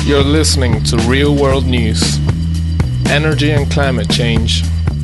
You're listening to Real World News. Energy and climate change.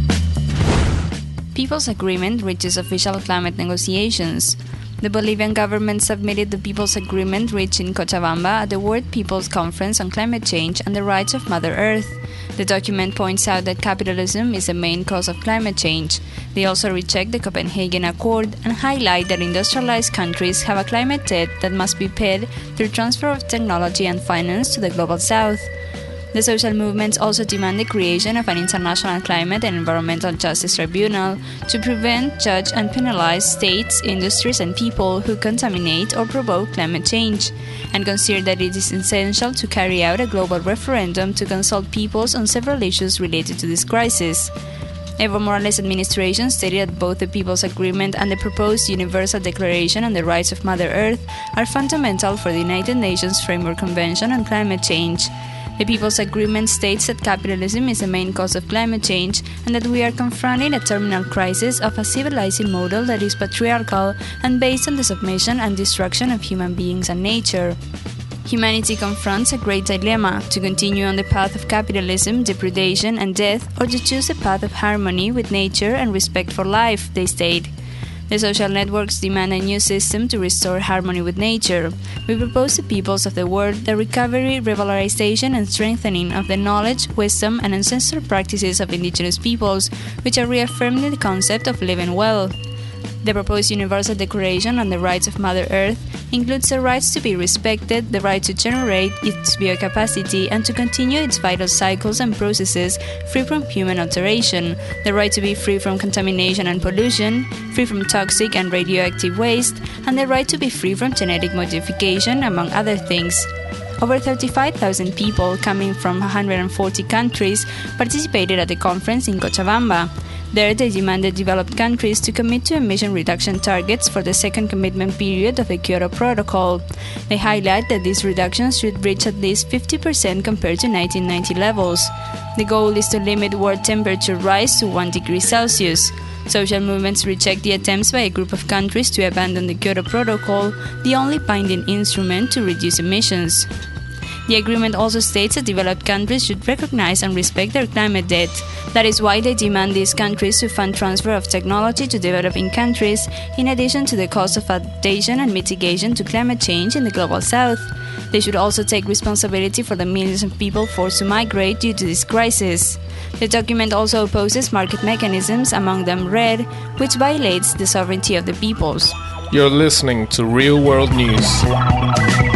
People's Agreement reaches official climate negotiations. The Bolivian government submitted the People's Agreement reached in Cochabamba at the World People's Conference on Climate Change and the Rights of Mother Earth. The document points out that capitalism is the main cause of climate change. They also reject the Copenhagen Accord and highlight that industrialized countries have a climate debt that must be paid through transfer of technology and finance to the Global South. The social movements also demand the creation of an international climate and environmental justice tribunal to prevent, judge, and penalize states, industries, and people who contaminate or provoke climate change, and consider that it is essential to carry out a global referendum to consult peoples on several issues related to this crisis. Evo Morales' administration stated that both the People's Agreement and the proposed Universal Declaration on the Rights of Mother Earth are fundamental for the United Nations Framework Convention on Climate Change. The People's Agreement states that capitalism is the main cause of climate change and that we are confronting a terminal crisis of a civilizing model that is patriarchal and based on the submission and destruction of human beings and nature. Humanity confronts a great dilemma: to continue on the path of capitalism, depredation, and death, or to choose a path of harmony with nature and respect for life, they state. The social networks demand a new system to restore harmony with nature. We propose to peoples of the world the recovery, revalorization, and strengthening of the knowledge, wisdom, and ancestral practices of indigenous peoples, which are reaffirming the concept of living well. The proposed Universal Declaration on the Rights of Mother Earth includes the rights to be respected, the right to generate its biocapacity and to continue its vital cycles and processes free from human alteration, the right to be free from contamination and pollution, free from toxic and radioactive waste, and the right to be free from genetic modification, among other things. Over 35,000 people coming from 140 countries participated at the conference in Cochabamba. There, they demanded developed countries to commit to emission reduction targets for the second commitment period of the Kyoto Protocol. They highlight that these reductions should reach at least 50% compared to 1990 levels. The goal is to limit world temperature rise to 1 degree Celsius. Social movements reject the attempts by a group of countries to abandon the Kyoto Protocol, the only binding instrument to reduce emissions. The agreement also states that developed countries should recognize and respect their climate debt. That is why they demand these countries to fund transfer of technology to developing countries, in addition to the cost of adaptation and mitigation to climate change in the Global South. They should also take responsibility for the millions of people forced to migrate due to this crisis. The document also opposes market mechanisms, among them REDD, which violates the sovereignty of the peoples. You're listening to Real World News.